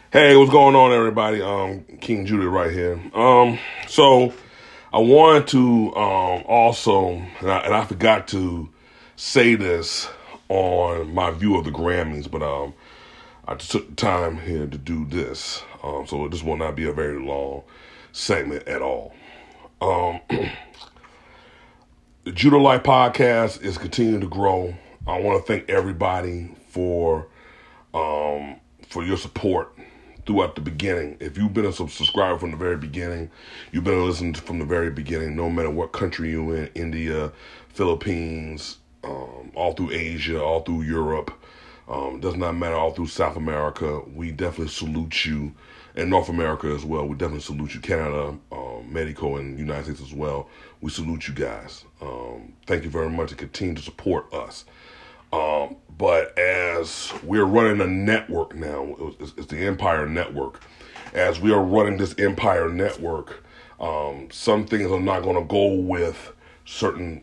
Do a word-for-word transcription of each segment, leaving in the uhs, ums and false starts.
Hey, what's going on, everybody? Um, King Judah right here. Um, so I wanted to um also, and I, and I forgot to say this on my view of the Grammys, but um, I just took the time here to do this. Um, so this will not be a very long segment at all. Um, the Judah Life podcast is continuing to grow. I want to thank everybody for um for your support throughout the beginning. If you've been a subscriber from the very beginning, you've been listening from the very beginning, no matter what country you're in, India, Philippines, um, all through Asia, all through Europe, um, does not matter, all through South America, we definitely salute you, and North America as well, we definitely salute you, Canada, um, Mexico, and the United States as well, we salute you guys. Um, thank you very much and continue to support us. Um, but as we're running a network now, it's, it's the Empire Network. As we are running this Empire Network, um, some things are not going to go with certain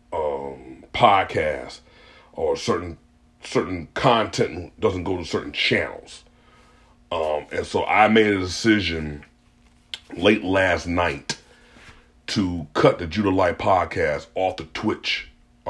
um, podcasts, or certain certain content doesn't go to certain channels. Um, and so I made a decision late last night to cut the Judah Life podcast off the Twitch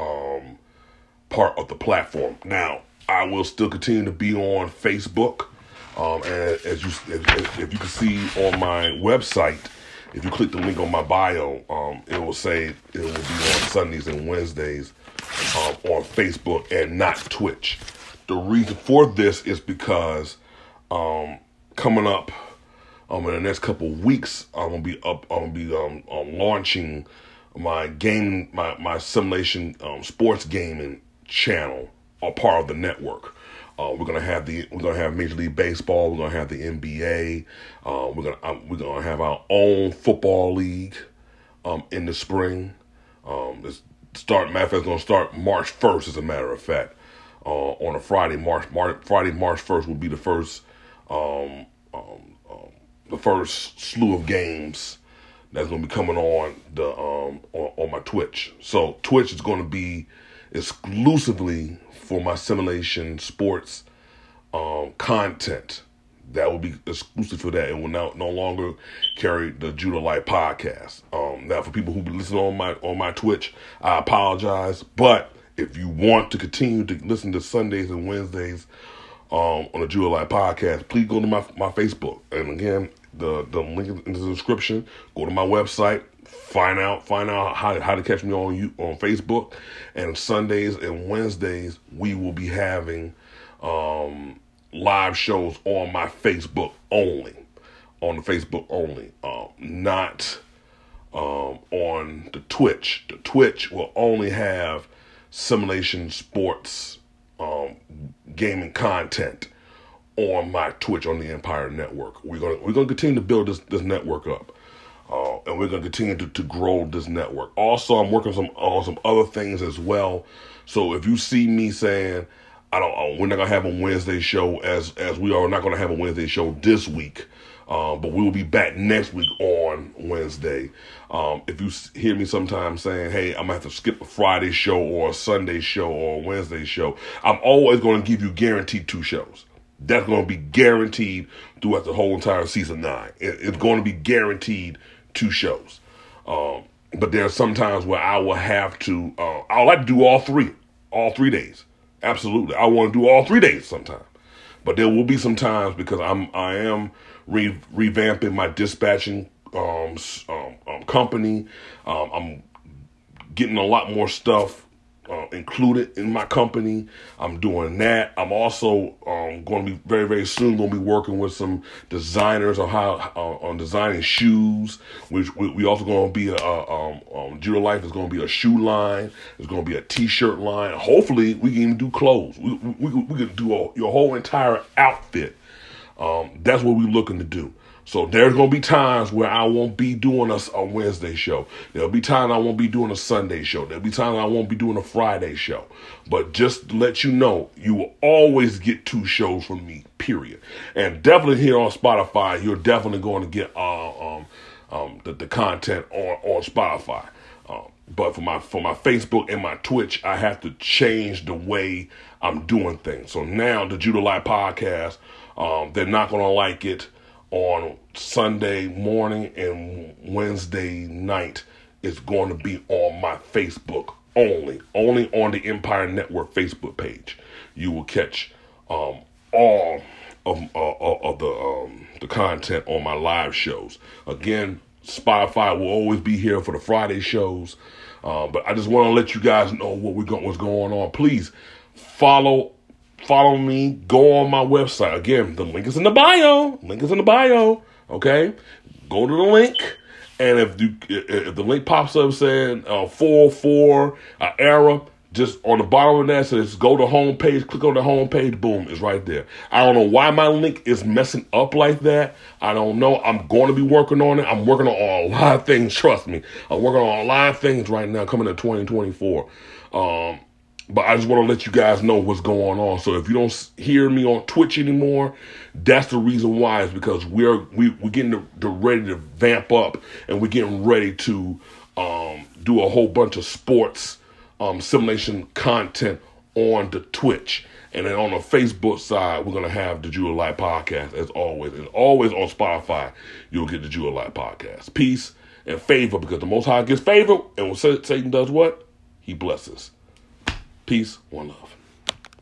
um part of the platform. Now, I will still continue to be on Facebook. Um, and as you, if, if you can see on my website, if you click the link on my bio, um, it will say it will be on Sundays and Wednesdays um, on Facebook and not Twitch. The reason for this is because um, coming up um, in the next couple of weeks, I'm gonna be up. I'm gonna be um, um, launching my game, my my simulation um, sports gaming channel, or part of the network. Uh, we're gonna have the we're gonna have Major League Baseball. We're gonna have the N B A. Uh, we're gonna um, we're gonna have our own football league um, in the spring. Um, this start matter of fact, it's gonna start March first. As a matter of fact, uh, on a Friday, March, March Friday March first will be the first um, um, um, the first slew of games that's gonna be coming on the um, on, on my Twitch. So Twitch is gonna be exclusively for my simulation sports um, content. That will be exclusive for that. It will now no longer carry the Judah Life podcast. Um, now, for people who listen on my on my Twitch, I apologize. But if you want to continue to listen to Sundays and Wednesdays um, on the Judah Life podcast, please go to my my Facebook. And again, the the link in the description. Go to my website. Find out, find out how, how to catch me on you on Facebook. And Sundays and Wednesdays, we will be having um, live shows on my Facebook only, on the Facebook only, um, not um, on the Twitch. The Twitch will only have simulation sports um, gaming content on my Twitch on the Empire Network. We're gonna we're gonna continue to build this this network up. Uh, and we're going to continue to, to grow this network. Also, I'm working some, on some other things as well. So if you see me saying, I don't, uh, we're not going to have a Wednesday show, as as we are not going to have a Wednesday show this week, um, but we will be back next week on Wednesday. Um, if you hear me sometimes saying, hey, I'm going to have to skip a Friday show or a Sunday show or a Wednesday show, I'm always going to give you guaranteed two shows. That's going to be guaranteed throughout the whole entire season nine. It, it's going to be guaranteed two shows. Um, but there are some times where I will have to, uh, I would like to do all three, all three days. Absolutely. I want to do all three days sometime. But there will be some times because I'm, I am re- revamping my dispatching um, um, um, company. Um, I'm getting a lot more stuff Uh, included in my company. I'm doing that. I'm also um, going to be very, very soon going to be working with some designers on how uh, on designing shoes. Which we, we also going to be a, a um, um, Judah Life is going to be a shoe line. There's going to be a T-shirt line. Hopefully, we can even do clothes. We we, we, we can do a, your whole entire outfit. Um, that's what we're looking to do. So there's going to be times where I won't be doing a, a Wednesday show. There'll be times I won't be doing a Sunday show. There'll be times I won't be doing a Friday show. But just to let you know, you will always get two shows from me, period. And definitely here on Spotify, you're definitely going to get uh, um, um, the, the content on, on Spotify. Um, but for my for my Facebook and my Twitch, I have to change the way I'm doing things. So now the Judah Life podcast Um, they're not going to like it on Sunday morning, and Wednesday night is going to be on my Facebook only. Only on the Empire Network Facebook page. You will catch um, all of, uh, of the um, the content on my live shows. Again, Spotify will always be here for the Friday shows. Uh, but I just want to let you guys know what we got, what's going on. Please follow follow me. Go on my website. Again, the link is in the bio. Link is in the bio. Okay, go to the link, and if you if the link pops up saying uh, four oh four uh, error, just on the bottom of that says go to home page. Click on the home page. Boom, it's right there. I don't know why my link is messing up like that. I don't know. I'm going to be working on it. I'm working on a lot of things. Trust me, I'm working on a lot of things right now coming in twenty twenty-four. Um, but I just want to let you guys know what's going on. So if you don't hear me on Twitch anymore, that's the reason why. Is because we're we we're getting the, the ready to vamp up, and we're getting ready to um, do a whole bunch of sports um, simulation content on the Twitch. And then on the Facebook side, we're going to have the Jew of Light podcast, as always. And always on Spotify, you'll get the Jew of Light podcast. Peace and favor, because the Most High gives favor. And when Satan does what? He blesses. Peace, one love.